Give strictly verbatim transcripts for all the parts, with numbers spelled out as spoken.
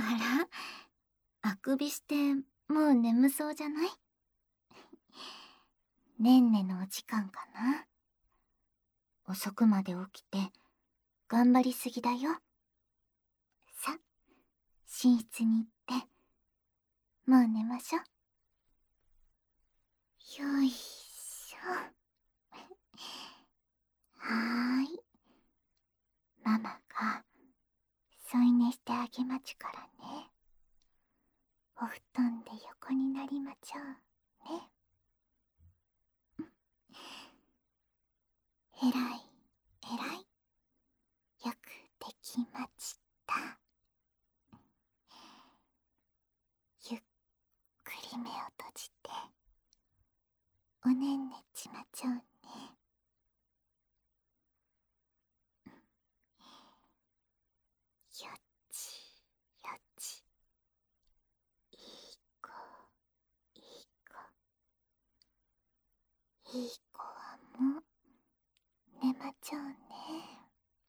ら、あくびしてもう眠そうじゃない？ねんねのお時間かな。遅くまで起きて頑張りすぎだよ。さ、寝室に行って、もう寝ましょ。よいしょ。はーい。ママが添い寝してあげまちからね。お布団で横になりまちょうね。えらいえらい、よくできました。ゆっくり目を閉じておねんねちまちょうね。よっちよっち、いい子いい子、いい子はもう寝まちょうね。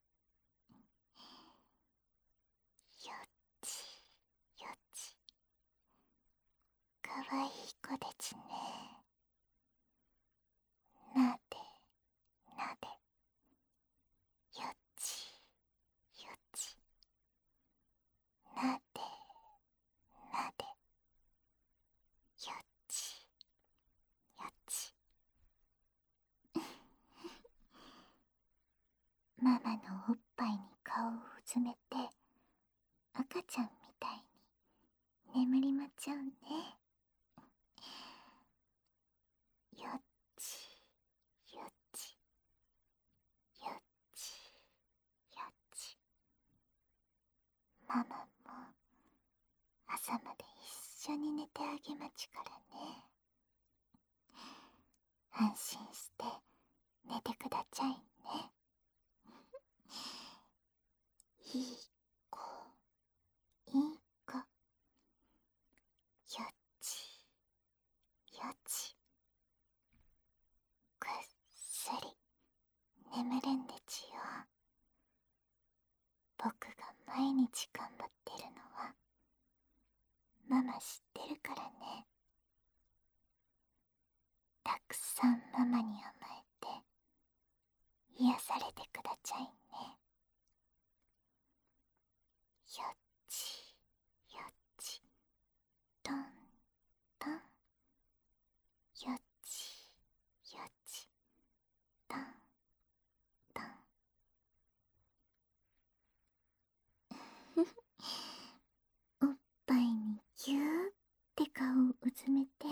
よっちよっち、かわいい子でちね。なでなで、よっちよっち、なでなで、よっちよっち。ママのおっぱいに顔をうずめて赤ちゃんみたいに眠りまちゃうね。よっちよっち、よっちよっち。ママも朝まで一緒に寝てあげまちからね。安心して寝てくだちゃいね。いい子いい子、よっちよっち。ぐっすり眠るんでちよ。僕が毎日頑張ってるのはママ知ってるからね。たくさんママに甘えて癒されてくだちゃいね。よっちよっち、どんどん、よっちよっち、どんどん。おっぱいにぎゅーって顔をうずめて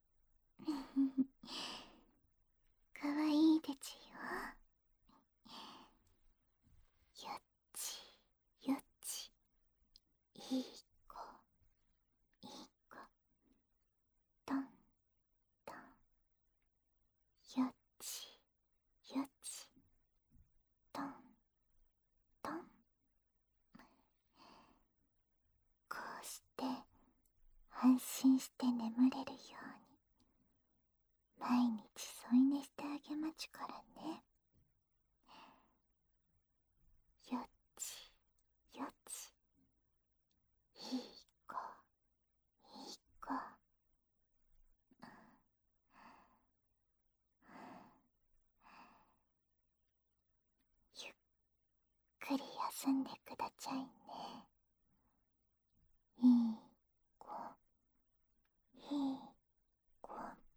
かわいいでちよ。よっちよっち、いい子いい子、どんどん、よっちよっち、どんどん。こうして安心して眠れるように毎日添い寝してあげまちからね。よっちよっち、いい子いい子。ゆっくり休んでくだちゃいね。いい子いい子。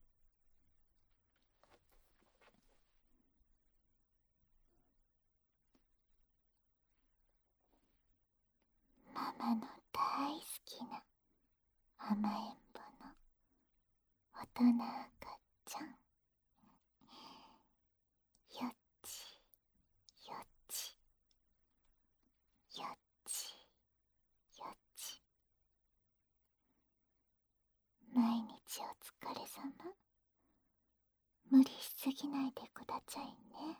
ママの大好きな甘えん坊の大人赤ちゃん。よっちよっち、よっちよっち。毎日お疲れさま。無理しすぎないでくだちゃいね。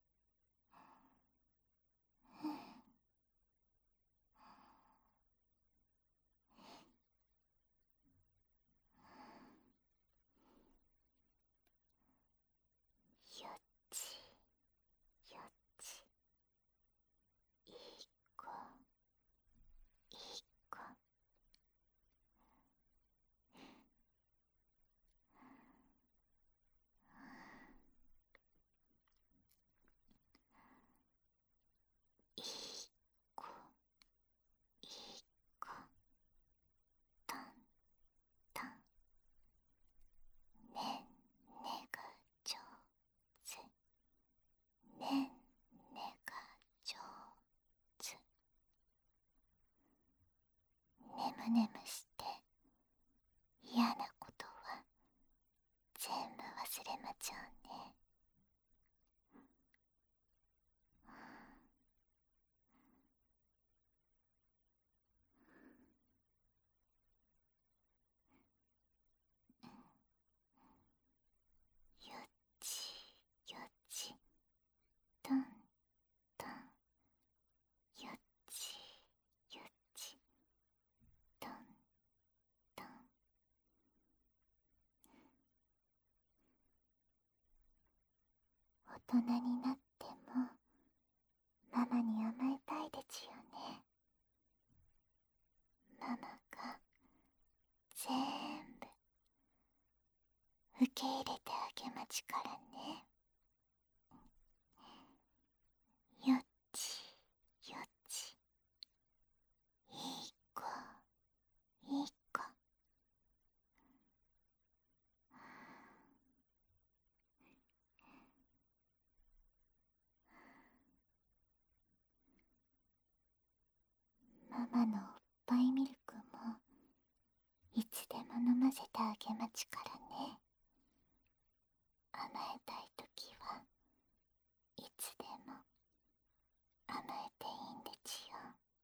よっちよっち、いい子いい子。 むねむして嫌なことは全部忘れまちゃうね。よっちよっちとんとん、よっちよっちとんとん。大人になってもママに甘えたいでちよね。ママがぜんぶ受け入れてあげまちからね。よっちよっち、いい子いい子。ママのおっぱいミルクもいつでも飲ませてあげまちからね。甘えたいときはいつでも甘えていいんでちよ。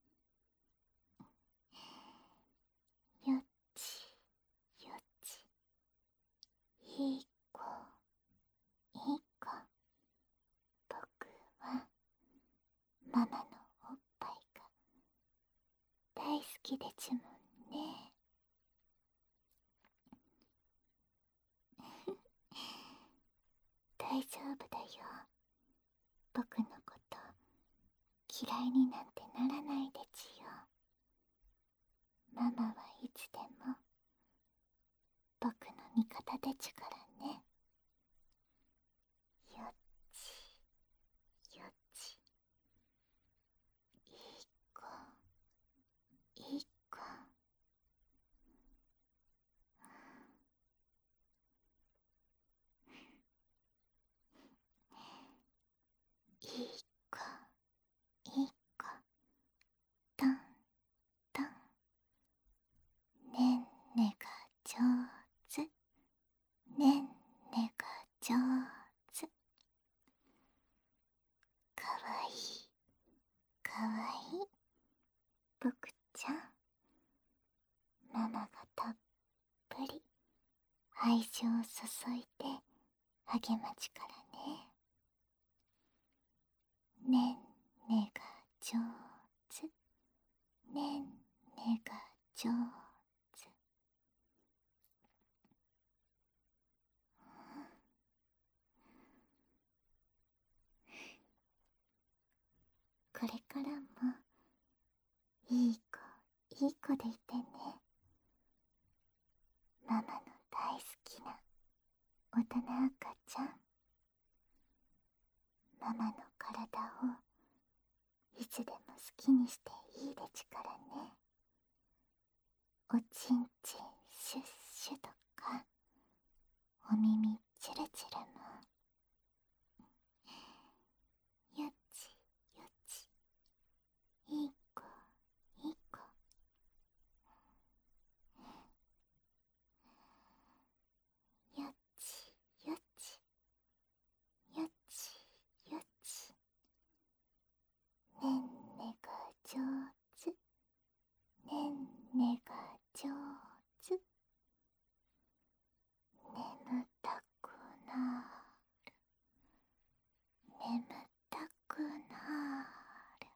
よっちよっち、いい子いい子。僕はママのおっぱいが大好きでちゅもんね。大丈夫だよ。僕のこと嫌いになんてならないでちよ。ママはいつでも僕の味方でちゅからね。よっちよっち、いい子いい子。いい子いい子、トントン。ねんねが上手、ねんねが上手。かわいいかわいい僕ちゃん。ママがたっぷり愛情を注いであげまちからね。ねんねが上手、ねんねが上手。これからもいい子いい子でいてね。ママの大好きな大人赤ちゃん。ママの体をいつでも好きにしていいでちからね。おちんちんシュッシュとかお耳チュルチュルも。よっちよっち、いい子いい子。よっちよっち、よっちよっち、ねんねが上手、ねんねが上手。眠たくなる、眠たくなる。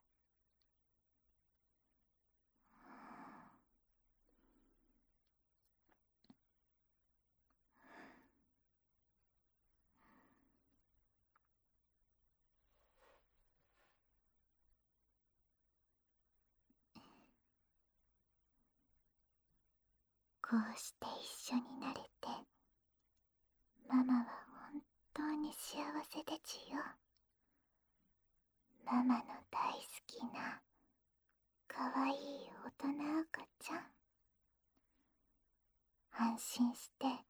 こうして一緒になれてママは本当に幸せでちよ。ママの大好きなかわいい大人赤ちゃん。安心して